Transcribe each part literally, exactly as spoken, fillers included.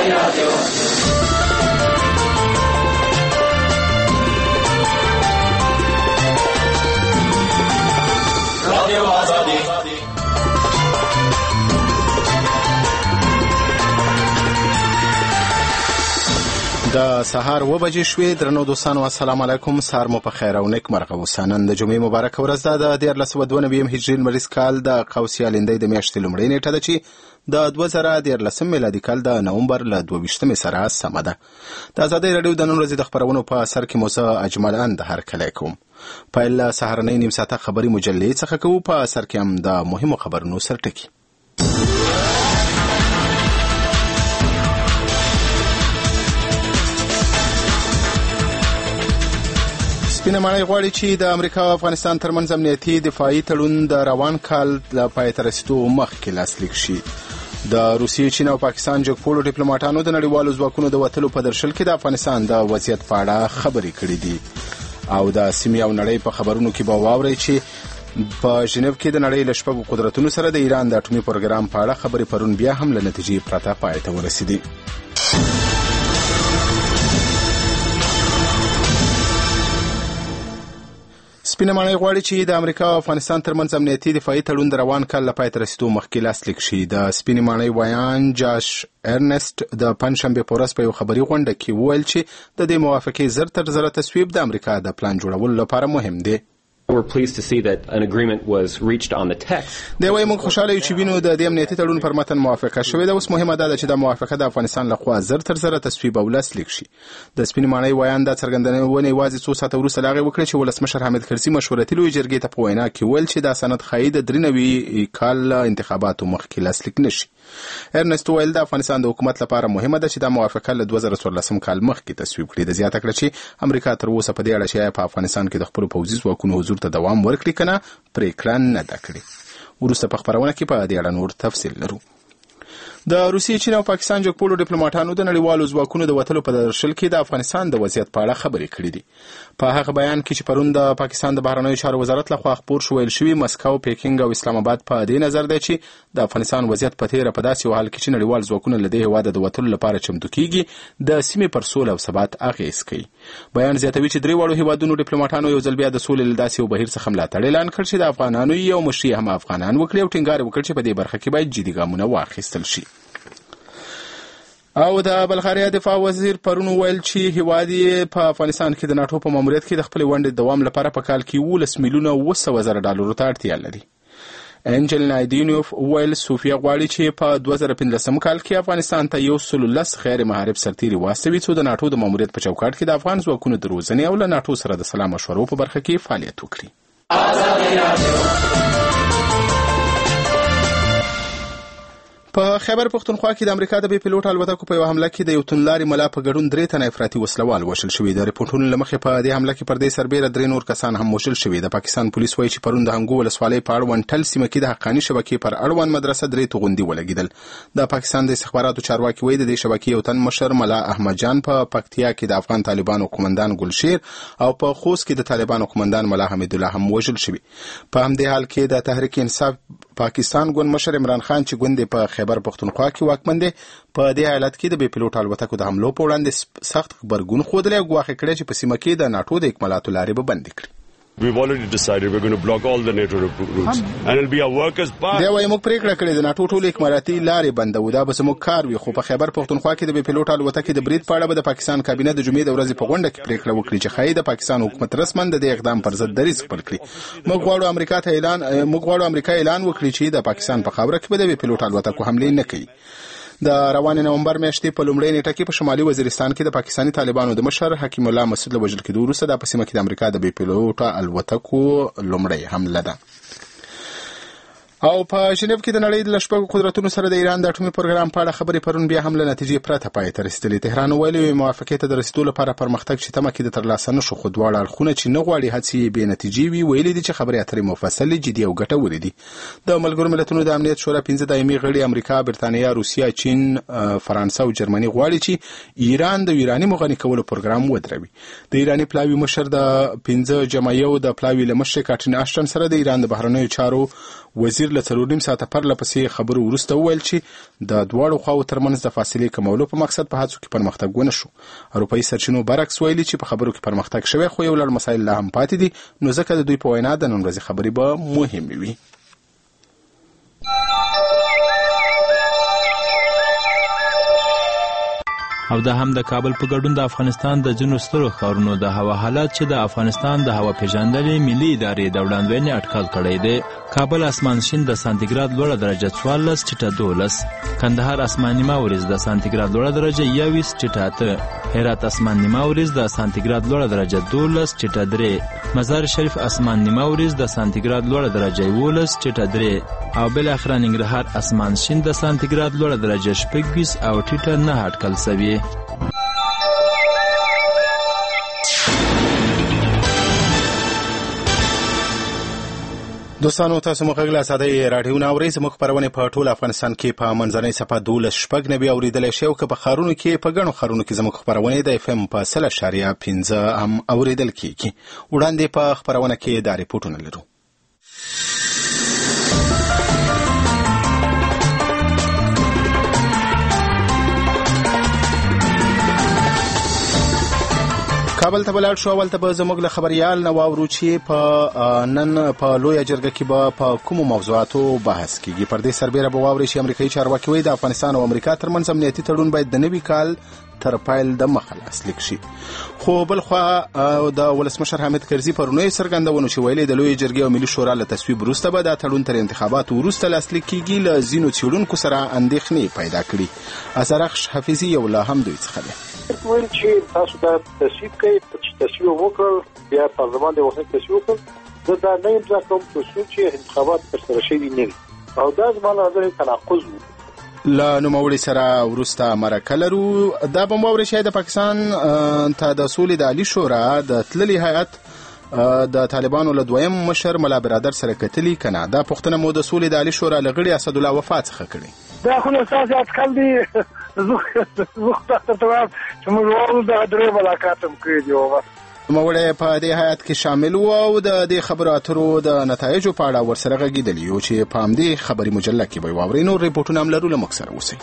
د سهار و بجې شوې. درنو دوستانو السلام علیکم. سهار مو په خیر او نیک مرغه اوسه. نن د جمعې مبارکه ورځ ده، د دیارلس سوه دوه نوي هجري لمریز کال د قوسي الندۍ د میاشتې لومړۍ نیټه ده چې د دوه زره دیارلسم میلادي کال د نومبر له دوه ویشتمې سره سمه ده. د ازادۍ راډیو د نن ورځې د خپرونو په سر کې مو زه اجمل اند هرکلی کوم. پیل له سهارنۍ نیم ساعته خبري مجلې څخه کوو، په سر کې هم د مهمو خبرونو سرټکي. سپینه ماڼۍ غواړي چې د امریکا او افغانستان ترمنځ امنیتي دفاعي تړون د روان کال له پای ته رسیدو مخکې لاسلیک شي. د روسیې، چین او پاکستان جګپوړو ډیپلوماټانو د نړیوالو ځواکونو د وتلو په درشل کې د افغانستان د وضعیت په اړه خبرې کړې دي. او د سیمې او نړۍ په خبرونو کې به واورئ چې په ژنیو کې د نړۍ له شپږو قدرتونو سره د ایران د اټومي پروګرام په اړه خبرې پرون بیا هم له نتیجې پرته پای ته ورسېدې. سپینه ماڼۍ غواړي چې د امریکا او افغانستان ترمنځ امنیتي دفاعي تړون د روان کال له پای ته رسیدو مخکې لاسلیک شي. د سپینې ماڼۍ ویان جاش ارنست د پنجشنبې په ورځ په یو خبري غونډه کې وویل چې د دې موافقې زر تر زره تصویب د امریکا د پلان جوړولو لپاره مهم دی. We're pleased to see that an agreement was reached on the text. دا وایي موږ خوشاله یو چې وینو د دې امنیتي تړون پر متن موافقه شوې ده. اوس مهمه ده چې د موافقه د افغانستان لخوا زر تر زره تصویب او لاسلیک شي. د سپینې ماڼۍ ویان دا څرګندونه یوازې څو ساعته وروسته له هغې وکړه چې ولسمشر حامد کرزي مشورتي لویې جرګې ته په وینا کې ویل چې دا سند ښایي د درې نوي کال انتخاباتو مخکې لاسلیک نه شي. ارنست ویل د افغانستان د حکومت لپاره مهمه ده چې دا موافقه له دوه زره څوارلسم کال مخکې تصویب کړي. د زیاته کړه چې امریکا تر اوسه په دې اړه چې په افغانستان کې د خپلو پوځي ځواکونو حضور ته دوام ورکړي کنه پریکړه نه ده کړې. وروسته په خبرونه کې په دې اړه نور تفصیل لرو. د روسیې، چین او پاکستان جګپوړو ډیپلوماټانو د نړیوالو ځواکونو د وتلو په درشل کې د افغانستان د وضعیت په اړه خبرې کړې دي. په هغه بیان کې چې پرون د پاکستان د بهرنیو چارو وزارت لخوا خپور شو، ویل شوي مسکو، پیکینګ او اسلام آباد په دې نظر دی چې د افغانستان وضعیت په تیره په داسې یو حال کې چې نړیوال ځواکونه له دې هېواده د وتلو لپاره چمتو کېږي د سیمې پر سوله او ثبات اغېز کوي. بیان زیاتوي چې درې واړو هېوادونو ډیپلوماټانو یو ځل بیا د سولې له داسې یو بهیر څخه ملاتړ اعلان کړ چې د افغانانو یو مشري هم افغانان وکړي او ټینګار وکړ چې په دې برخه کې باید جدي ګامونه واخیستل شي. او د بلغاریا دفاع وزیر پرون ویل چې هیواد یې په افغانستان کې د ناټو په ماموریت کې د خپل ونډې دوام لپاره په کال کې ولس میلیونه اوه سوه زره ډالرو ته اړتیا لري. انجل نایدینوف ویل صوفیا غواړي چې په دوه زره پنځلسم کال کې افغانستان ته یو سل لس غیر محارب سرتیري واستوي څو د ناټو د ماموریت په چوکاټ کې د افغان ځواکونو د روزنې او له ناټو سره د سلا مشورو په برخه کې فعالیت وکړي. په خیبر پښتونخوا کې د امریکا د بي پیلوټ الوتکو په یو حمله کې د یو تونلاري ملا په ګډون درې تنه افراطي وسلوال وژل شوي. د ریپورټونو له مخې په دې حمله کې پر دې سربیره درې نور کسان هم وژل شوي. د پاکستان پولیس وایي چې پرون د هنګو ولسوالۍ په اړوند ټل سیمه کې د حقاني شبکې پر اړوند مدرسه درې توغندي ولګېدل. د پاکستان د استخباراتو چارواکي وایي د دې شبکې یو تن مشر ملا احمد جان په پکتیا کې د افغان طالبانو قومندان ګلشیر او په خوست کې د طالبانو قومندان ملا حمید الله هم وژل شوي. په همدې حال کې د تحریک انصاف پاکستان ګوند مشر عمران خان چې ګوند په خیبر پښتونخوا کې واکمن دی، په دې حالت کې د بي پیلوټ الوتکو د حملو په وړاندې سخت غبرګون ښودلی او ګواښ کړی چې په سیمه کې د ناټو د اکمالاتو لارې به بندې کړي. We've already decided we're going to block all the NATO routes and it'll be our workers part. دا وایي موږ پریکړه کړې د ناټو ټول اکمالاتي لارې بندو، دا به زموږ کار وي. خو په خیبر پښتونخوا کې د بي پیلوټ الوتکې د برید په اړه به د پاکستان کابینه د جمعې د ورځې په غونډه کې پریکړه وکړي چې ښایي د پاکستان حکومت رسما د دې اقدام پر ضد دریځ خپل کړي. موږ غواړو امریکا ته اعلان موږ غواړو امریکا اعلان وکړي چې د پاکستان په خاوره کې به د بي پیلوټ الوتکو حملې نه کوي. د روان نومبر میاشتې په لومړۍ نیټه کې په شمالي وزیرستان کې د پاکستاني طالبانو د مشر حکیم الله مسعود له وژل کېدو وروسته د په سیمه کې د امریکا د بي پیلوټ الوتکو لومړۍ حمله ده. او په ژنیو کې د نړۍ د شپږو قدرتونو سره د ایران د اټومي پروګرام په اړه خبرې پرون بیا هم له نتیجې پرته پای ته رسېدلې. تهران ویلي موافقې ته د رسېدو لپاره پرمختګ چې تمه کېده ترلاسه نه شو، خو دواړه اړخونه چې نه غواړي هڅې یې بې نتیجې وي. ویلي دي چې خبرې اترې مفصلې، جدي او ګټورې دي. د ملګرو ملتونو د امنیت شورا پنځه دایمي غړي امریکا، برتانیا، روسیه، چین، فرانسه او جرمني غواړي چې ایران د یورانیم غني کولو پروګرام ودروي. د ایراني پلاوي مشر د پنځه جمعیو د پلاوي له مشر کاټرین اشټن سره د ایران د بهرنیو چارو وزیر وزیر له څلور نیم ساعته پرله پسې خبرو وروسته وویل چې د دواړو خواو ترمنځ د فاصلې کمولو په مقصد په هڅو کې پرمختګ ونه شو. اروپایي سرچینو برعکس ویلي چې په خبرو کې پرمختګ شوی خو یو لړ مسایل لا هم پاتې دي، نو ځکه د دوی په وینا د نن ورځې خبرې به مهمې وي. او دا هم د کابل په ګډون د افغانستان د ځینو سترو ښارونو د هوا حالات چې د افغانستان د هوا پیژندنې ملي ادارې د وړاندوینې اټکل کړی دی. کابل اسمانشین د سانتیګراد لوړه درجه څوارلس ټیټه دولس، کندهار اسمان نیمه ورځ د سانتیګراد لوړه درجه یوویشت ټیټه اته، هرات اسمان نیمه ورځ د سانتیګراد لوړه درجه دولس ټیټه درې، مزار شریف اسمان نیمه ورځ د سانتیګراد لوړه درجه یولس ټیټه درې، او بالاخره ننګرهار اسمان شین د سانتیګراد لوړه درجه شپږویشت او ټیټه نه اټکل شوی. دوستانو، تاسو مو غږ له ازادۍ راډیو نه اورئ. زموږ خپرونې په ټول افغانستان کې په منځنۍ صفحه دولس شپږ نوي اورېدلی شئ، او که په ښارونو کې په ګڼو ښارونو کې زموږ خپرونې د اف ام په سل اشاریه پنځه هم اورېدل کېږي. وړاندې په خپرونه کې دا ریپورټونه لرو. کابل ته ولاړ شو. اول ته به زموږ له خبریال نه واورو چې په نن په لویه جرګه کې به په کومو موضوعاتو بحث کیږي. پر دې سربیره به واورئ چې امریکایي چارواکي وایي د افغانستان او امریکا ترمنځ امنیتي تړون باید د نوي کال تر پایل د مخه لاسلیک شي. خو بلخوا د ولسمشر حامد کرزي پرونی څرګندونه چې ویلي د لویې جرګې او ملي شورا له تصویب وروسته به دا تړون تر انتخاباتو وروسته لاسلیک کیږي. له ځینو څېړونکو سره اندېښنې پیدا کړي. ازرخش حفیظي یو له همدوی څخه دی. ویل چې تاسو دا تصویب کوي، چې تصویب وکړ بیا پارلمان د وخت تصویب وکړ، زه دا نه امضا کوم چې انتخابات ترسره شوي نه وي، او دا زما له نظره تناقض و. له نوموړي سره وروسته مرکه لرو. دا به مو واورئ چې د پاکستان ته د سولې د عالي شورا د تللي هیئت د طالبانو له دویم مشر ملا برادر سره کتلي که نه. دا پوښتنه مو د سولې د عالي شورا له غړي اسدالله وفا څخه کړې. دا خو نو ستاسې اټکل دی، زه خو تاسو ته وایم چې موږ واورو دغه درې ملاقات هم کړي دي. نوموړی په دې هیئت کې شامل و او د دې خبرو اترو د نتایجو په اړه ورسره غږېدلي یو چې په همدې خبري مجله کې به یې واورئ. نور ریپورټونه هم لرو، له موږ سره اوسئ.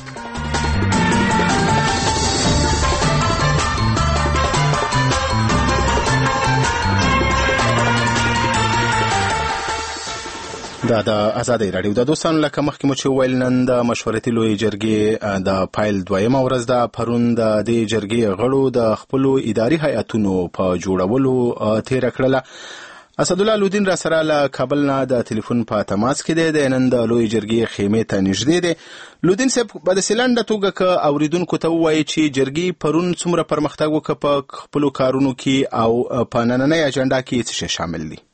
دا د ازادۍ راډیو د دوستانو لکه مخکې مو چې وویل نن د مشورتي لویې جرګې د پایل دویمه ورځ ده. پرون د دې جرګې غړو د خپلو اداري هیئتونو په جوړولو تیره کړله. اسدالله لودین را سره له کابل نه د ټلیفون په تماس کې دی. د نن د لویې جرګې خیمې ته نږدې دی. لودین صاحب، په داسې لنډه توګه که اوریدونکو ته ووایي چې جرګې پرون څومره پرمختګ وکړه په خپلو کارونو کې او په نننۍ اجنډا کې څه شی شامل دي؟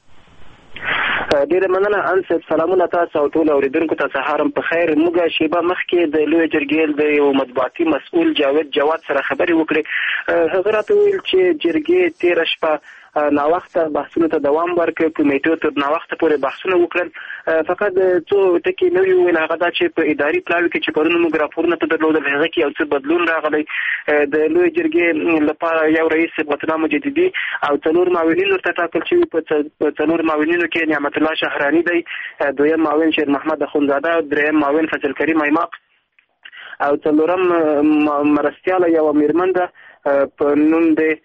ډیره مننه انصب. سلامونه تاسو او ټول اوریدونکو ته. سهارم په خیر. موږ شیبه مخکې د لوی جرګې د یو مطبوعاتي مسؤل جاوید جواد سره خبرې وکړې. هغه راته ویل چې جرګې تیره شپه ناوخته بحثونو ته دوام ورکړ، کمیټو تر ناوخته پورې بحثونه وکړل. فقط څو ټکي نو یو ویل هغه دا چې په اداري پلاوي کې چې پرون موږ راپورونه ته درلودل هغه کې یو څه بدلون راغلی. د لوی جرګې لپاره یو رئیس وطن مجددي او څلور معاونین ورته ټاکل شوي. په څلور معاونینو کې نعمت الله شهرانی دی، دویم معاون شیر محمد اخونزاده، دریم معاون فضل کریم ایماق او څلورم مرستیاله یو میرمن ده په نوم د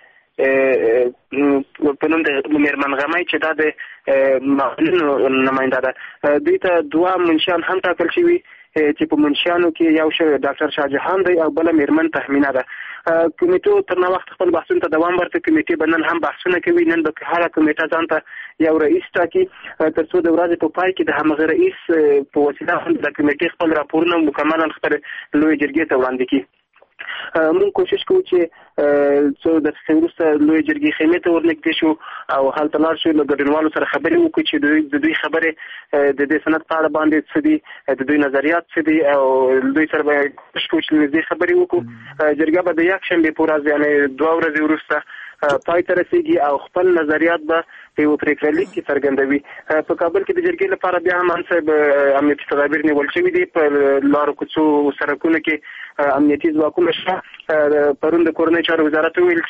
په نوم د میرمن غمی چې دا د معاونینو نماینده ده. دوی ته دوه منشیان هم ټاکل شوي چې په منشیانو کې یو شی ډاکټر شاهجهان دی او بله میرمن تهمینه ده. کمیټو تر ناوخته خپل بحثونو ته دوام ورکړ. کمیټې به نن هم بحثونه کوي. نن به هره کمیټه ځان ته یو رئیس ټاکي تر څو د ورځې په پای کې د همغه رئیس په وسیله د کمیټې خپل راپورونه مکملا خپل لویې جرګې ته وړاندې کړي. موږ کوشش کوو چې څو دقیقې وروسته لویې جرګې خیمې ته ورنږدې شو او هلته لاړ شو، له ګډونوالو سره خبرې وکړو چې دوی د دوی خبرې د دې سند په اړه باندې څه دي، د دوی نظریات څه دي، او دوی سره به کوشش کوو چې نږدې خبرې وکړو. جرګه به د یکشنبې په ورځ یعنې دوه ورځې وروسته پای ته رسېږي او خپل نظریات به په یو پرېکړه لیک کې څرګندوي. په کابل کې د جرګې لپاره بیا هم انصب امنیتي تدابیر نیول شوي دي. په لارو کوڅو سړکونو کې امنیتي ځواکونه شته. پرون د کورنۍ چارو وزارت ویل چې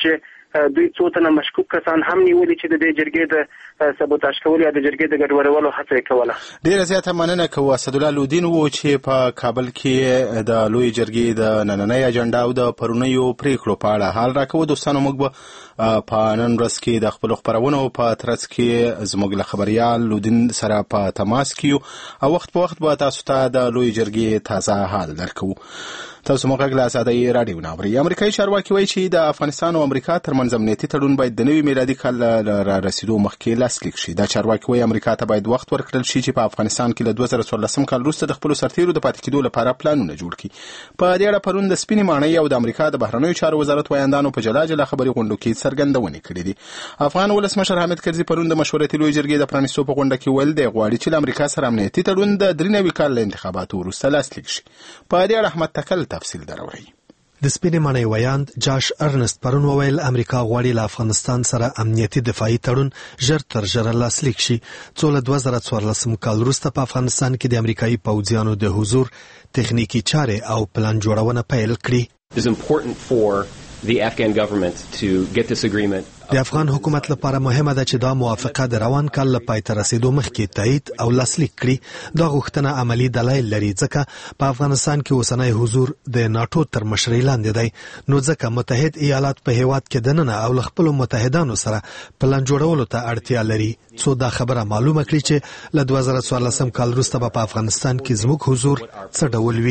دوی څو تنه مشکوک کسان هم نیولي چې د دې جرګې د سبوتاژ کولو یا د جرګې د ګډوډولو هڅه یې کوله. ډېره زیاته مننه کوو اسدالله لودین و چې په کابل کې د لوی جرګې د نننۍ اجنډا او د پرونیو پریکړو په اړه حال راکوو. دوستانو موږ به په نن ورځ کې د خپلو خپرونو په ترڅ کې زموږ له خبریال لودین سره په تماس کې یو او وخت په وخت به تاسو ته د لوی جرګې تازه حال درکوو. تاسو موږ غږ له ازادۍ راډیو نه اورئ. امریکایي چارواکي وایي چې د افغانستان او امریکا ترمنځ امنیتي تړون باید د نوي میلادي کال را رسیدو مخکې لاسلیک شي. دا چارواکي وایي امریکا ته باید وخت ورکړل شي چې په افغانستان کې له دوه زره څوارلسم کال وروسته د خپلو سرتیرو د پاتې کېدو لپاره پلانونه جوړ کړي. په دې اړه پرون د سپینې ماڼۍ او د امریکا د بهرنیو چارو وزارت وایاندانو په جلا جلا خبري غونډو کې څرګندونې کړې دي. افغان ولسمشر حامد کرزي پرون د مشورتي لوی جرګې د پرانیستو په غونډه کې ویل دی غواړي چې له امریکا سره امنیتي تړون د درې نوي کال له انتخاباتو وروسته لاسلیک شي. په دې اړه احمد تکل تفصیل دروي. د سپینې ماڼۍ ویاند جاش ارنست پرون وویل امریکا غواړي له افغانستان سره امنیتي دفاعي تړون ژر تر ژره لاسلیک شي څو له دوه زره څوارلسم کال وروسته په افغانستان کې د امریکایي پوځیانو د حضور تخنیکی چارې او پلان جوړونه پیل کړي. It is important for the Afghan government to get this agreement. د افغان حکومت لپاره مهمه ده چې دا موافقه د روان کال له پای ته رسیدو مخکې تایید او لاسلیک کړي. دا غوښتنه عملی دلایل لري ځکه په افغانستان کې اوسنی حضور د ناتو تر مشرۍ لاندې دی، نو ځکه متحد ایالات په هیواد کې دننه او له خپلو متحدانو سره پلان جوړولو ته اړتیا لري څو دا خبره معلومه کړي چې له دوه زره څوارلسم کال وروسته به په افغانستان کې زموږ حضور څه ډول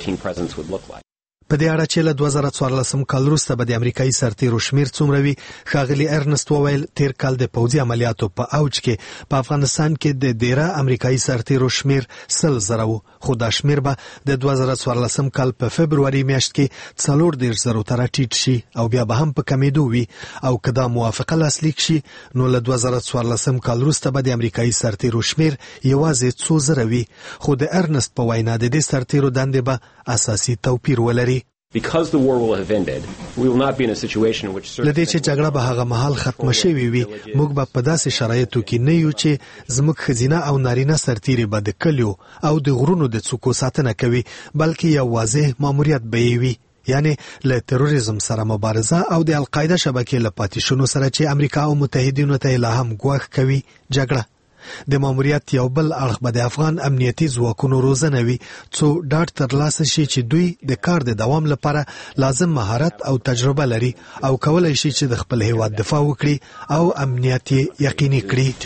وي. په دې اړه چې له دوه زره څوارلسم کال وروسته به د امریکایي سرتیرو شمیر څومره وي، ښاغلي ارنست وویل تیر کال د پوځي عملیاتو په اوج کې په افغانستان کې د ډیره امریکایي سرتیرو شمیر سل زره و، خو دا شمیر به د دوه زره څوارلسم کال په فبروري میاشت کې څلور دېرش زرو ته راټیټ شي او بیا به هم په کمیدو وي. او که دا موافقه لاسلیک شي نو له دوه زره څوارلسم کال وروسته به د امریکایي سرتیرو شمیر یوازې څو زره وي. خو د ارنست په وینا د دې سرتیرو دندې به اساسي توپیر ولري. Because the war will have ended, we will not be in a situation in which لدې چې جګړه به هغه مهال ختمه شوې وي، موږ به په داسې شرایطو کې نه یو چې زموږ ښځینه او نارینه سرتیري به د کلیو او د غرونو د څوکو ساتنه کوي، بلکې یو واضح ماموریت به یې وي، یعنی له تروریزم سره مبارزه او د القاعده شبکې له پاتې شونو سره چې امریکا او متحدینو ته لا هم ګواښ کوي جګړه. د ماموریت یو بل اړخ به د افغان امنیتي ځواکونو روزنه وي څو ډاډ ترلاسه شي چې دوی د کار د دوام لپاره لازم مهارت او تجربه لري او کولای شي چې د خپل هیواد دفاع وکړي او امنیت یقیني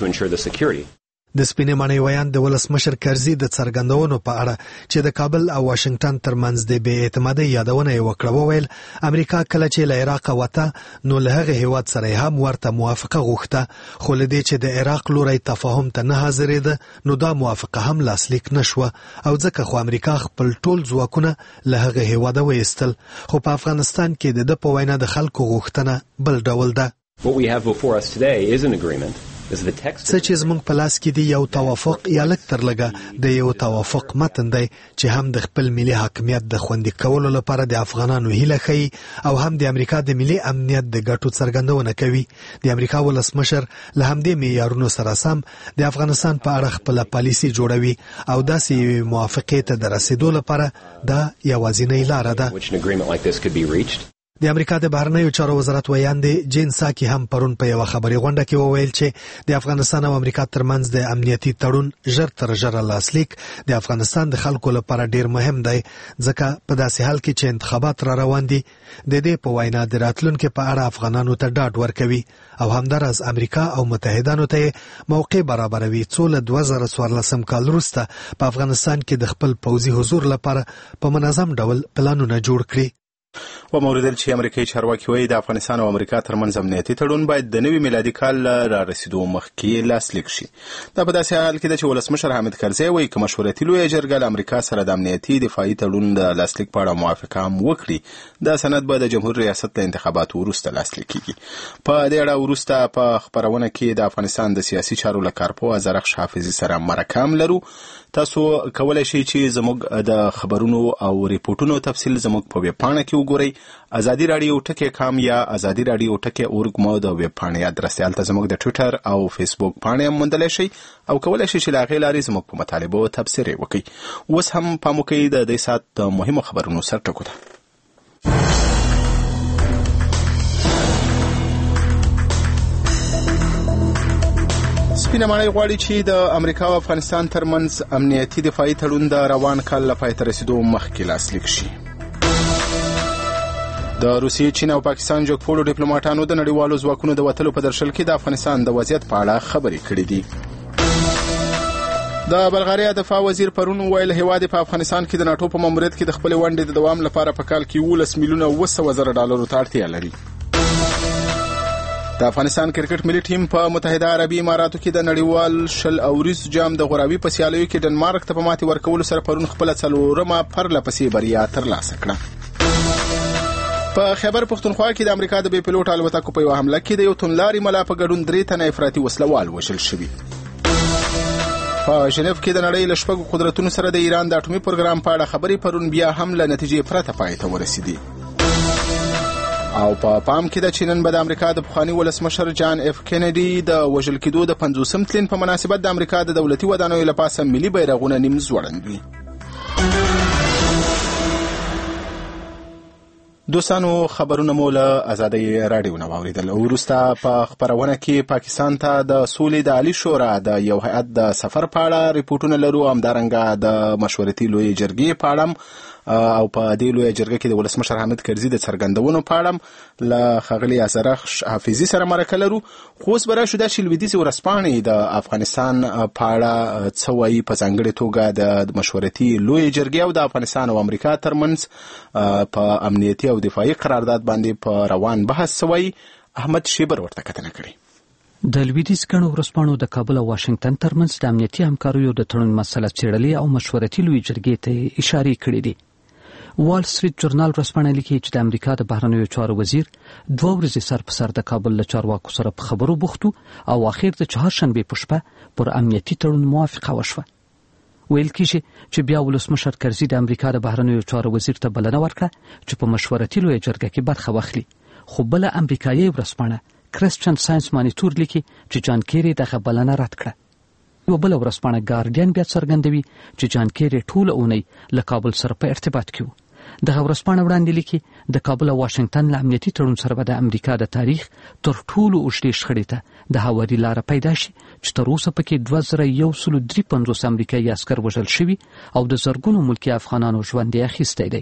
کړي. د سپینې ماڼۍ ویاند د ولسمشر کرزي د څرګندونو په اړه چې د کابل او واشنگټن ترمنځ د بې اعتمادۍ یادونه یې وکړه وویل امریکا کله چې له عراق وته نو له هغه هیواد سره هم ورته موافقه غوښته، خو له دې چې د عراق لوری تفاهم ته نه حاضرېده نو دا موافقه هم لاسلیک نشوه او ځکه خو امریکا خپل ټول ځواکونه له هغه هیواده وایستل. خو په افغانستان کې د ده په وینا د خلکو غوښتنه بل ډول ده. What we have before us today is an agreement. څه چې زموږ په لاس کې دی یو توافق یا لږ تر لږه د یو توافق متن دی چې هم د خپل ملي حاکمیت د خوندي کولو لپاره د افغانانو هیله ښیي او هم د امریکا د ملي امنیت د ګټو څرګندونه کوي. د امریکا ولسمشر له همدې معیارونو سره سم د افغانستان په اړه خپله پالیسي جوړوي او داسې یوې موافقې ته د رسیدو لپاره دا یوازینۍ لاره ده. د امریکا د بهرنیو چارو وزارت ویاندې جین ساکي هم پرون په یوه خبري غونډه کې وویل چې د افغانستان او امریکا ترمنځ د امنیتي تړون ژر تر ژره لاسلیک د افغانستان د خلکو لپاره ډیر مهم دی ځکه په داسې حال کې چې انتخابات را روان دي د دې په وینا د راتلونکي په اړه افغانانو ته ډاډ ورکوي او همداراز امریکا او متحدانو ته موقع برابروي څو له دوه زره څوارلسم کال وروسته په افغانستان کې د خپل پوځي حضور لپاره په منظم ډول پلانونه جوړ کړي. و موردل چې امریکایي چارواکي وایي د افغانستان او امریکا ترمنځ امنیتي تړون باید د نوي میلادي کال را رسیدو مخکې لاسلیک شي. دا په داسې حال کې ده چې ولسمشر حامد کرزي وایي که مشورتي لویه جرګه له امریکا سره د امنیتي دفاعي تړون د لاسلیک په اړه موافقه هم وکړي دا سند به د جمهور ریاست له انتخاباتو وروسته لاسلیک کیږي. په دې اړه وروسته په خپرونه کې د افغانستان د سیاسي چارو له کارپوه زرخش حافظي سره مرکه هم لرو. تاسو کولای شئ چې زموږ د خبرونو او ریپورتونو تفصیل زموږ په ویب پاڼه کې وګورئ. ازادي رادیو ټکی کام یا ازادي رادیو ټکی اورګ مو د ویب پاڼې ادرس دی. هلته زموږ د ټویټر او فیسبوک پاڼې هم موندلی شئ او کولای شئ چې له هغې لارې زموږ په مطالبو تبصرې وکړئ. اوس هم پام وکړئ د دې ساعت د مهمو خبرونو سرټکو ته. سپینه ماڼۍ غواړي چې د امریکا او افغانستان ترمنځ امنیتي دفاعي تړون د روان کال له پای ته رسیدو مخکې لاسلیک شي. د روسیې، چین او پاکستان جګپوړو ډیپلوماټانو د نړیوالو ځواکونو د وتلو په درشل کې د افغانستان د وضعیت په اړه خبرې کړې دي. د بلغاریا دفاع وزیر پرون ویل هیواد په افغانستان کې د ناتو په ماموریت کې د خپل ونډې د دوام لپاره په کال کې ولس میلیونه وسو زره ډالرو ته اړتیا لري. د افغانستان کرکټ ملي ټیم په متحده عربي اماراتو کې د نړیوال شل اوریز جام د غوراوي په سیالیو کې ډنمارک ته په ماتې ورکولو سره پرون خپل څلورمه پرله پسې بریا ترلاسه کړه. په خیبر پښتونخوا کې د امریکا د بي پيلوټ الوتکو په یو حمله کې د یو تونلاري ملا په ګډون درې تنه افراطي وسلوال وژل شوي. په ژنیف کې د نړۍ له شپږو قدرتونو سره د ایران د اټومي پروګرام په اړه خبرې پرون بیا هم له نتیجې پرته پای ته ورسېدې. او په پا پام کې د چینن به د امریکا د پخواني ولسمشر جان اف کینیډي د وژل کېدو د پنځوسم تلین په مناسبت د امریکا د دولتي ودانیو له پاسه ملي بیرغونه نیم ځوړند وي. دوستانو، خبرونه مو له ازادۍ راډیو نه واوریدل. وروسته په خبرونه کې پاکستان ته د سولې د عالی شورا د یو هیئت د سفر په اړه ریپورتونه لرو، همدارنګه د مشورتي لویې جرګې په اړه او په دې لویه جرګه کې د ولسمشر حامد کرزي د څرګندونو په اړه له ښاغلي ازرخ حافظي سره مرکه لرو. خو اوس به راشو دا چې لویدیځې ورځپاڼې د افغانستان په اړه څه وایي، په ځانګړې توګه د مشورتي لویې جرګې او د افغانستان او امریکا ترمنځ په امنیتي او دفاعي قرارداد باندې په روان بحث څه وایي. احمد شیبر ورته کتنه کړې. د لویدیځ ګڼو ورځپاڼو د کابل او واشنگټن ترمنځ د امنیتي همکاریو د تړون مسله څېړلې او مشورتي لویې جرګې ته اشارې کړې دي. وال سټریټ جورنال ورځپاڼه لیکي چې د امریکا د بهرنیو چارو وزیر دوه ورځې سر په سر د کابل له چارواکو سره په خبرو بوخت او اخر د چهارشنبې په شپه پر امنیتي تړون موافقه وشوه. ویل کېږي چې بیا ولسمشر کرزي د امریکا د بهرنیو چارو وزیر ته بلنه ورکړه چې په مشورتي لویه جرګه کې برخه واخلي. خو بله امریکایي ورځپاڼه کرسچن ساينس مانیټور لیکي چې جان کیری دغه بلنه رد کړه. یو بل ورځپاڼه ګارډین بیا څرګندوي چې جان کیری ټول اونۍ له کابل سره په ارتباط کې و. دغه ورځپاڼه وړاندې لیکي د کابل او واشنگټن له امنیتي تړون سره به د امریکا د تاریخ تر ټولو اوږدې شخړې ته د هواري لاره پیدا شي چې تر اوسه پکې دوه زره یو سل درې پنځوس امریکایي عسکر وژل شوي او د زرګونو ملکي افغانانو ژوند یې اخیستی دی.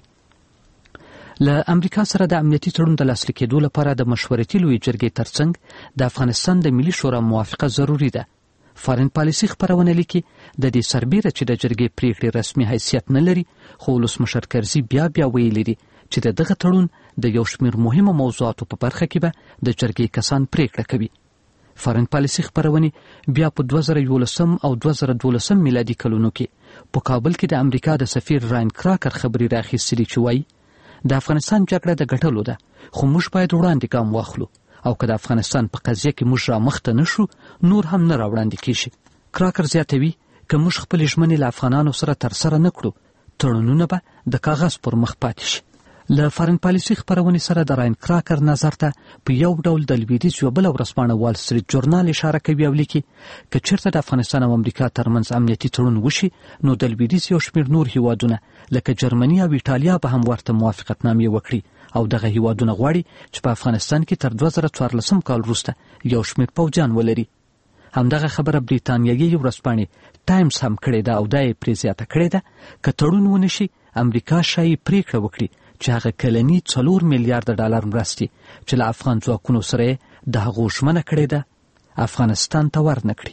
له امریکا سره د امنیتي تړون د لاسلیک کېدو لپاره د مشورتي لویې جرګې ترڅنګ د افغانستان د ملي شورا موافقه ضروري ده. فارن پالیسي خبرونه لیکي د دې سربیره چې د جرګې پریکړې رسمي حیثیت نه لري، خو ولسمشر کرزي بیا بیا ویلي دي چې د دغه تړون د یو شمېر مهمو موضوعاتو په برخه کې به د جرګې کسان پریکړه کوي. فارن پالیسي خبرونه بیا په دوه زره یولسم او دوه زره دولسم میلادي کلونو کې په کابل کې د امریکا د سفیر راین کراکر خبري راخیستلي چې وایي د افغانستان جګړه د ګټلو ده، خو موږ باید وړاندې ګام واخلو او که د افغانستان په قضیه کې موږ را مخته نشو نور هم نه راوړاندې کیږي. کراکر زیاتوي که موږ خپل ژمنې له افغانانو سره ترسره نه کړو تړونونه به د کاغذ پر مخ پاتې شي. له فارن پالیسي خبرونې سره د راین کراکر نظر ته په یو ډول د لویدیځ یوه بله ورځپاڼه وال سټریټ جورنال اشاره کوي او لیکي که چېرته د افغانستان او امریکا ترمنځ امنیتي تړون وشي نو د لویدیځ یو شمېر نور هیوادونه لکه جرمني او ایټالیا به هم ورته موافقتنامې وکړي او دغه هیوادونه غواړي چې په افغانستان کې تر دوه زره څوارلسم کال وروسته یو شمېر پوځیان ولري. همدغه خبره بریتانیایي ورځپاڼې ټایمز هم کړې ده او دا یې پرې زیاته کړې ده که تړون ونه شي امریکا ښایي پریکړه وکړي چې هغه کلني څلور میلیارده ډالر مرستې چې له افغان ځواکونو سره یې د هغو ژمنه کړې ده افغانستان ته ورنه کړي.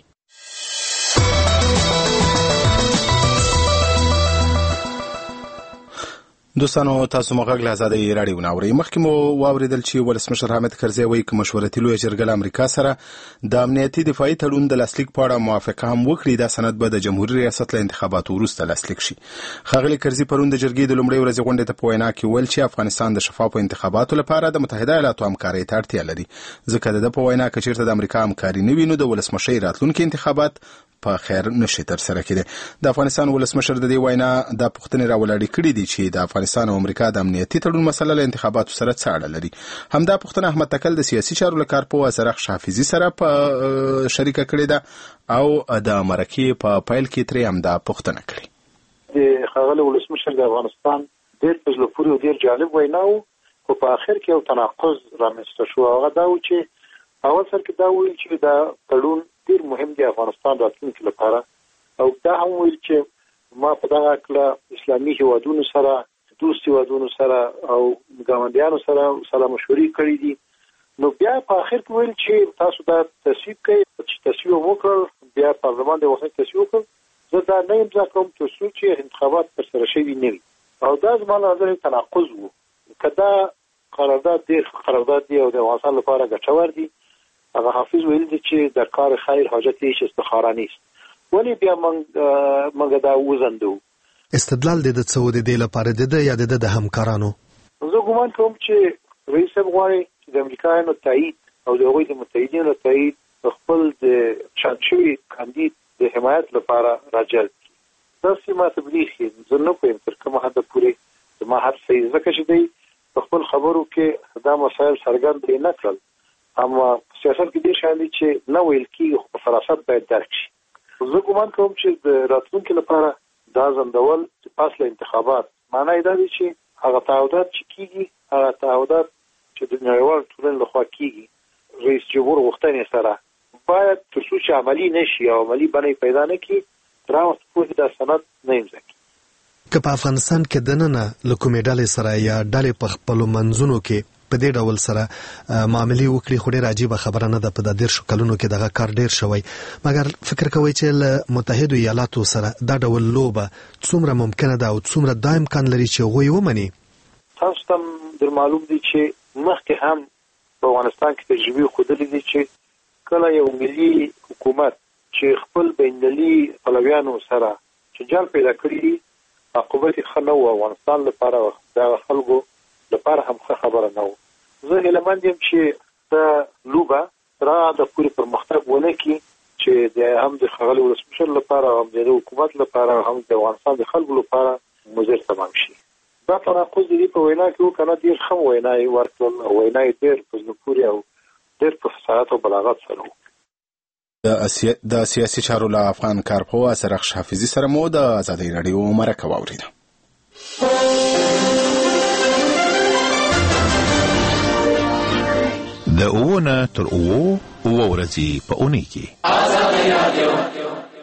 دوستانو، تاسو مو غږ له ازادۍ راډیو نه اورئ. مخکې مو واورېدل چې ولسمشر حامد کرزي وایي که مشورتي لویه جرګه له امریکا سره د امنیتي دفاعي تړون د لاسلیک په اړه موافقه هم وکړي، دا سند به د جمهوري ریاست له انتخاباتو وروسته لاسلیک شي. ښاغلي کرزي پرون د جرګې د لومړۍ ورځې غونډې ته په وینا کې ویل چې افغانستان د شفافو انتخاباتو لپاره د متحده ایالاتو همکارۍ ته اړتیا لري، ځکه د ده په وینا که چېرته د امریکا همکاري نه وي نو د ولسمشۍ راتلونکي انتخابات په خیر نشي ترسره کېدی. د افغانستان ولسمشر د دې وینا د پوښتنې راولاړې کړې دي چې د افغانستان او امریکا د امنیتي تړون مسله له انتخاباتو سره څه اړه لري. همدا پوښتنه احمد تکل د سیاسي چارو له کارپوه ازرخ حافظي سره په شریکه کړې ده او د مرکې په پیل کې ترې همدا پوښتنه کړې. د ښاغلي ولسمشر د افغانستان ډېر په زړه پورې او ډېر جالب وینا و، خو په آخر کې یو تناقض رامنځته شو. هغه دا و چې اول سر کې دا ویل چې دا تړون ډیر مهم دی افغانستان راتلونکي لپاره. او دا هم ویل چې ما په دغه کله اسلامي هیوادونو سره دوستي هیوادونو سره او ګاونډیانو سره سلام مشورې کړې دي. نو بیا په اخر کې ویل چې تاسو دا تصویب کړئ چې تصویب وکړ بیا پارلمان د وخت تصویب وکړ. زه دا نه امضا کوم تر څو چې انتخابات ترسره شوي نه وي. او دا زما له نظره تناقض وو. که دا قرارداد ډېر قرارداد دی او د افغانستان لپاره ګټور دی، هغه حافظ ویل دي چې در کار خیر حاجت هیچ استخاره نیست. ولی بیا موږ موږ دا وزندو. استدلال د څه و د دې لپاره د یا د همکارانو؟ زه ګومان کوم چې رئیس غواړي چې د امریکایانو تایید او د هغوی د متحدینو تایید خپل د شانشوي کاندید د حمایت لپاره راجلب کړي. داسې ماته بریښي زه نه پوهیم تر کومه حده پورې زما هر څه ځکه چې دی په خپل خبرو کې دا مسایل څرګند یې نه کړل. اما سیاست کې ډېر شیان دي چې نه ویل کېږي خو په فراست باید درک شي. زه ګومان کوم چې د راتلونکي لپاره دا ځندول چې پس له انتخابات معنی دا دی چې هغه تعهدات چې کېږي هغه تعهدات چې د نړیوال ټولنې لخوا کېږي رئیس جمهور غوښتنې سره باید تر څو چې عملي نشي او عملي بڼه پیدا نه کړي تر هغه پورې دا سند نه امضا کړي. که په افغانستان کې دننه له کومې ډلې سره یا ډلې په خپلو منځونو کې په دې ډول سره معاملې وکړي خو ډېر عجیبه خبره نه ده. په د دېرشو کلونو کې دغه کار ډېر شوی، مګر فکر کوئ چې له متحدو ایالاتو سره دا ډول لوبه څومره ممکنه ده او څومره دا امکان لري چې هغوی ومني؟ تاسو ته در معلوم دي چې مخکې هم په افغانستان کې تجربې ښودلې دي چې کله یو ملي حکومت چې خپل بین‌المللي پلویانو سره جنجال پیدا کړي عاقبت یې ښه نه و. افغانستان لپاره د خلکو لپاره هم ښه خبره نه و. زه هیلهمند یم چې دا لوبه تر هغه د پورې پرمختګ ونه کړي چې د هم د ښاغلي ولسمشر لپاره هم د حکومت لپاره هم د افغانستان د خلکو لپاره مضر تمام شي. دا تناقض دی په وینا کې و کنه ډېر ښه وینا یې ورکړل او وینا یې ډېر په زړه پورې او ډېر په فصاحت او بلاغت سره و. د سیاسي چارو له افغان کارپوه سرخش حافظي سره مو د ازادۍ راډیو مرکه واورېده. د اوونه تر اوو اوه ورځې په اونۍ کې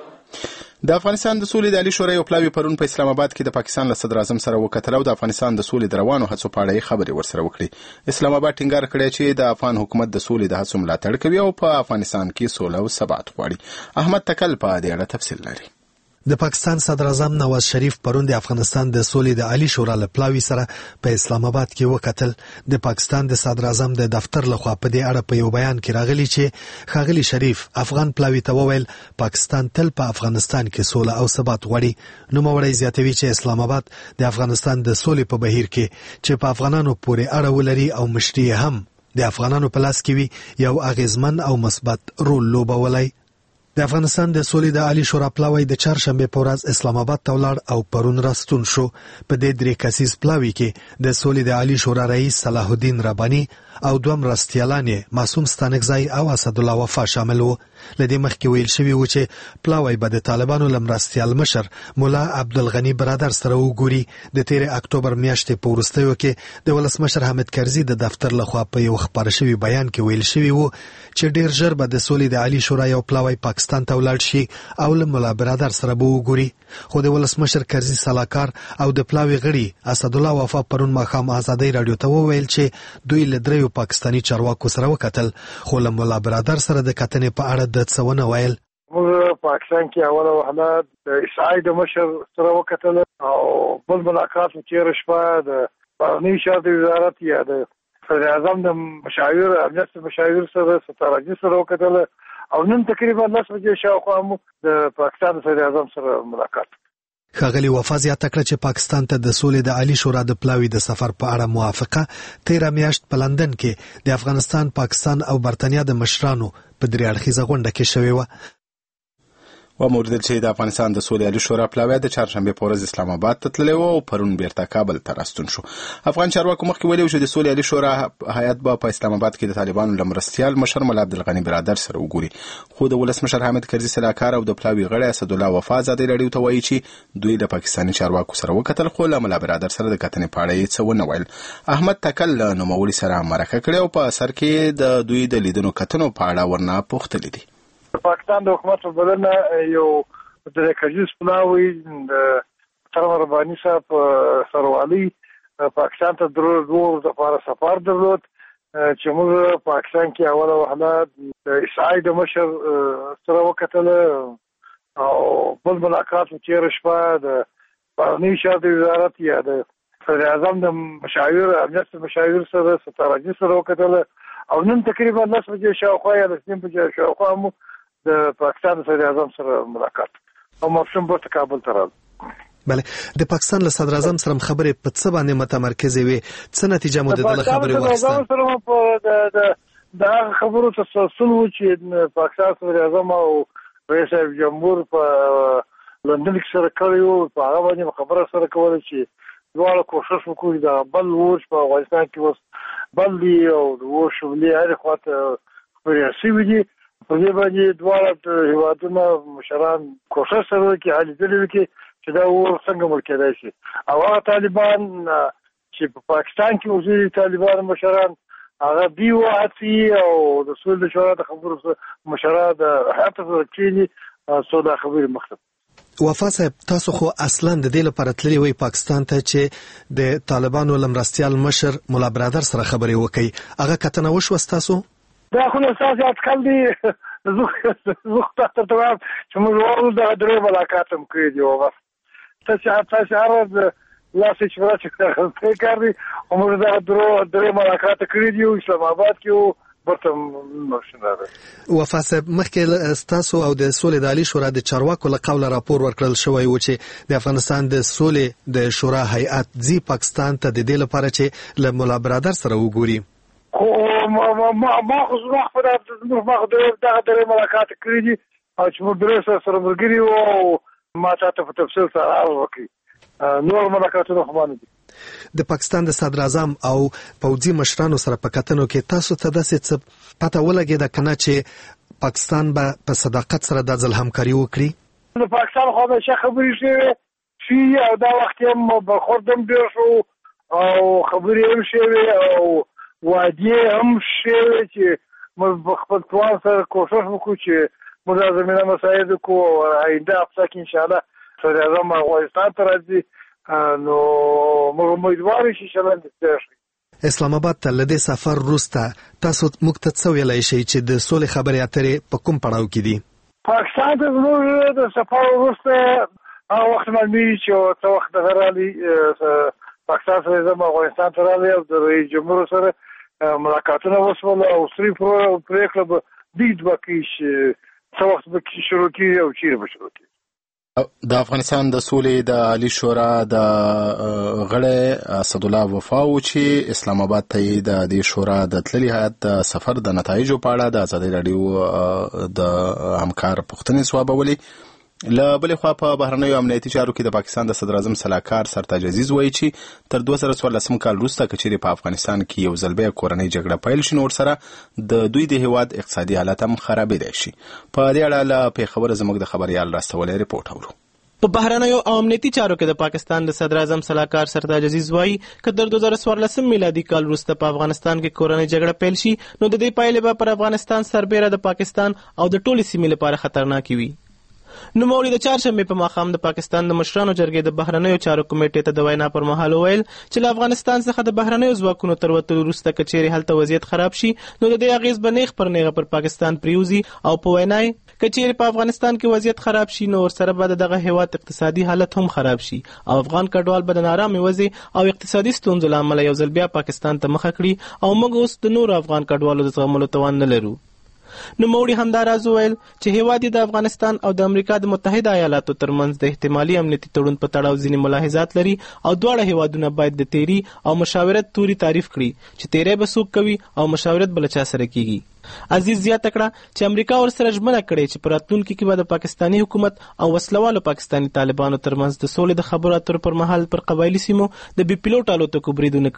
د افغانستان د سولې د عالی شورا یو پلاوی پرون په اسلام آباد کې د پاکستان له صدر اعظم سره وکتل او د افغانستان د سولې د روانو هڅو په اړه خبرې ورسره وکړي. اسلام آباد ټینګار کړی چې د افغان حکومت د سولې د هڅو ملاتړ کوي او په افغانستان کې سوله او ثبات غواړي. احمد تکل په دې اړه تفصیل لري. د پاکستان صدر اعظم نواز شریف پرون د افغانستان د سولې د عالی شورا له پلاوی سره په اسلام آباد کې وکتل. د پاکستان د صدر اعظم د دفتر لخوا په دې اړه په یو بیان کې راغلی چې ښاغلي شریف افغان پلاوی ته وویل پاکستان تل په افغانستان کې سوله او ثبات غواړي. نوموړی زیاتوي چې اسلام آباد د افغانستان د سولې په بهیر کې چې په افغانانو پورې اړه ولري او مشري هم د افغانانو په لاس کې وي یو اغیزمن او مثبت رول لوبولی. د افغانستان د سولې د عالی شورا پلاوی د چهارشنبه په ورځ اسلام آباد ته ولاړ او پرون راستون شو. په دې درې کسیز پلاوی کې د سولې د عالی شورا رئیس صلاح الدین ربانی او دوه مرستیالان معصوم ستانکزی او اسد الله وفا شامل وو. لدې مخکې ویل شوی و چې پلاوی به د طالبانو لمرستیال مشر مولا عبدالغنی برادر سره وګوري. د تیر اکتوبر میاشتې په وروستیو کې د ولسمشر حامد کرزي د دفتر لخوا په یو خبر شوی بیان کې ویل شوی و چې ډیر ژر به د سولې د عالی شورا یو پلاوی پاکستان ته ولاړ شي او له مولا برادر سره به وګوري. خو د ولسمشر کرزي سلاکار او د پلاوی غړي اسد الله وفا پرون ماښام ازادۍ راډیو ته وویل چې دوی له دریو پاکستاني چارواکو سره وکتل خو له مولا برادر سره د کتنې په اړه د څه ونه ویل. موږ پاکستان کې اوله وهله د اسرائیل د مشر سره وکتل او بل ملاقات تېره شپه د بهرنیو چارو وزارت یا د صدر اعظم د مشاور امنیت مشاور سره ستراتیژي سره وکتل او نن تقریبا لس بجې شاوخوا مو د پاکستان د صدر اعظم سره ملاقات. ښاغلي وفا زیاته کړه چې پاکستان ته د سولې د عالی شورا د پلاوی د سفر په اړه موافقه تیره میاشت په لندن کې د افغانستان، پاکستان او برتانیا د مشرانو په درې اړخیزه غونډه کې شوې وه. وموردل چې د افغانستان د سولې عالی شورا پلاوی د چهارشنبه په ورځ اسلام آباد ته تللی و او پرون بیرته کابل ته راستون شو. افغان چارواکو مخکې ویلي چې د سولې عالی شورا هیات به په اسلام آباد کې د طالبانو له مرستیال مشر مولا عبدالغني برادر سره وګوري. خو د ولسمشر حامد کرزي سلاکار او د پلاوی غړی اسد الله وفا ازادۍ راډیو ته وایي چې دوی د پاکستاني چارواکو سره وکتل خو له مولا برادر سره د کتنې په اړه یې څه ونه ویل. احمد تکل له نوموړي سره مرکه کړې او په اثر کې د دوی د لیدنو کتنو په اړه ورنه پوښتلي دي. پاکستان د حکومت په بلنه یو د کجوس پلاوی د محترم رباني صاحب سروالي پاکستان ته درلود د لپاره سفر درلود چې موږ پاکستان کې اوله وهله د اسرائیل د مشر سره وکتل او بل ملاقات مو تېره شپه د بهرني چارو وزارت یا د صدر اعظم د مشاور امنیت مشاور سره ستارجي سره وکتل او نن تقریبا لس بجې شاوخوا یا لس نیم بجې شاوخوا مو د پاکستان د صدر اعظم سره ملاقات او مفهوم به کابل ته راغلی. بله د پاکستان له صدر اعظم سره خبرې په څه باندې متمرکزې وي څه نتیجه مو د دغه خبرې واخیسته؟ سره په د د هغه خبرو تسلسل و چې پاکستان صدر اعظم او رئیس جمهور په لندن کې سره کړی وو په هغه باندې خبره سره کوله چې دواړه کوشش وکړي د بل ورش په افغانستان کې اوس بل دی او د ورش ولې هر خواته خبرې شوي دي په دې باندې دواړه هیوادونه مشران کوشش سره کوي حل دلوي کې چې دا ور څنګه مړ کېدای شي او هغه طالبان چې په پاکستان کې اوسېږي طالبان مشران هغه دی واعتي او د سول د شورا د خبرو مشران د حتی کې څو د خبرې مخته وفا صاحب تاسو خو اصلا د دې لپاره تللی وای پاکستان ته چې د طالبانو لمرستيال مشر مولا برادر سره خبرې وکړي هغه کتنه وشو تاسو دا خو تاسو اټکل دی زه خو تاسو ته وایم چې موږ ورو د درې ملاقات هم کړی دی او بس تاسو تاسو هغه لاسه چې راځي څه کوي او موږ دا درې ملاقات کړی دی اسلام آباد کې برتم ماشینه وفا صاحب مخکې ستاسو او د سولې د عالی شورا د چارواکو له قوله راپور ورکړل شوی و چې د افغانستان د سولې د شورا هیئت ځي پاکستان ته د دې لپاره چې له مولا برادر سره وګوري خو ما ما ما خو زما خپل ما خو دغه درې ملاقات کړی دي او چې موږ درې سره ملګري وو ما تاسو په تفصیل سره وکړي نور ملاقاتونه خو باندې د پاکستان د صدر اعظم او پوځي مشرانو سره په کتنو کې تاسو ته داسې څه پته ولګېده کنه چې پاکستان به په صداقت سره د ځل همکاري وکړي؟ د پاکستان خو به خبرې شوې شي او دا وخت هم برخوردم ډېر شو او خبرې هم شوې او وعدې هم شوې چې موږ خپل توان سره کوشش وکړو چې موږ د زمینه مساعد کو آینده هفته کې انشاءالله صدر اعظم افغانستان ته راځي نو موږ امیدوار شي چې اسلام آباد ته له دې سفر وروسته تاسو موږ ته څه ویلی شئ چې د سولې خبرې اترې په کوم پړاو کې دي؟ پاکستان ته زموږ د سفر وروسته هغه وخت معلومېږي چې څه وخت دغه رالي پاکستان سره زموږ افغانستان ته رالي او د رئیس جمهور سره ملاقاتونه وشول او سری پرېکړه به دیږد به کوي چې څه وخت به شروع کېږي او چیرې به شروع کېږي. د افغانستان د سولې د عالی شورا د غړی اسدالله وفا و چې اسلام آباد ته د دې شورا د تللي هیئت د سفر د نتایجو په اړه د ازادي راډیو د همکار پوښتنې ځوابولې. له بلې خوا په بهرنیو امنیتي چارو کې د پاکستان د صدر اعظم سلاکار سرتاج عزیز وایي چې تر دوه زره څوارلسم کال وروسته که چیرې په افغانستان کې یو ځل بیا کورنۍ جګړه پیل شي نو ورسره د دوی د هیواد اقتصادي حالت هم خرابېدی شي. په دې اړه له پېښوره زموږ د خبریال راستولی ریپورټ اورو. په بهرنیو او امنیتي چارو کې د پاکستان د صدر اعظم سلاکار سرتاج عزیز وایي که تر دوه زره څوارلسم میلادي کال وروسته په افغانستان کې کورنۍ جګړه پیل شي نو د دې پایلې به پر افغانستان سربیره د پاکستان او د ټولې سیمې لپاره خطرناکې وي. نوموړي د چهارشنبې په ماښام د پاکستان د مشرانو جرګې د بهرنیو چارو کمیټې ته د وینا پر مهال وویل چې له افغانستان څخه د بهرنیو ځواکونو تر وتلو وروسته که چیرې هلته وضعیت خراب شي نو د دې اغېز به نیغ پر نیغه پر پاکستان پریوزي او په وینا یې که چیرې په افغانستان کې وضعیت خراب شي نو ورسره به د دغه هیواد اقتصادي حالت هم خراب شي او افغان کډوال به د نارامې وضع او اقتصادي ستونزو له امله یو ځل بیا پاکستان ته مخه کړي او موږ اوس د نورو افغان کډوالو د زغملو توان نه لرو. نوموړي همداراز وویل چې هیواد د افغانستان او د امریکا د متحده ایالاتو ترمنځ د احتمالي امنیتي تړون په تړاو ځینې ملاحظات لري او دواړه هیوادونه باید د تیری او مشاورت توري تعریف کړي چې تیری به څوک کوي او مشاورت بل چا سره کیږي. عزیز زیاته کړه چې امریکا ورسره ژمنه کړې چې په راتلونکي کې به د پاکستاني حکومت او وسلوالو پاکستاني طالبانو ترمنځ د سولې د خبرو اترو پر مهال پر قبایلي سیمو د بي پیلوټ الوتکو بریدونه کړي.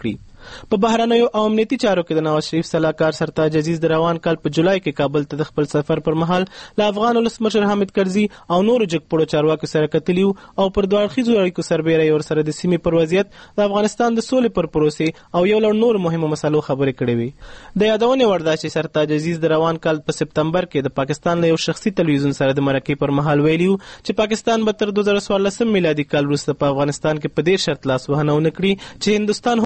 په بهرنیو او امنیتي چارو کې د نواز شریف سلاکار سرتاج عزیز د روان کال په جولای کې کابل ته د خپل سفر پر مهال له افغان ولسمشر حامد کرزي او نورو جګپوړو چارواکو سره کتلي او پر دوه اړخیزو اړیکو سربیره یې ورسره د سیمې پر وضعیت د افغانستان د سولې پر پروسې او یو لړ نور مهمو مسلو خبرې کړې وي. د یادونې وړ ده چې سرتاج عزیز د روان کال په سپتمبر کې د پاکستان له یو شخصي تلویزیون سره د مرکې پر مهال ویلي چې پاکستان به تر دوه زره څوارلسم میلادي کال وروسته په افغانستان کې په دې شرط لاس وهنه ونه کړي چې هندوستان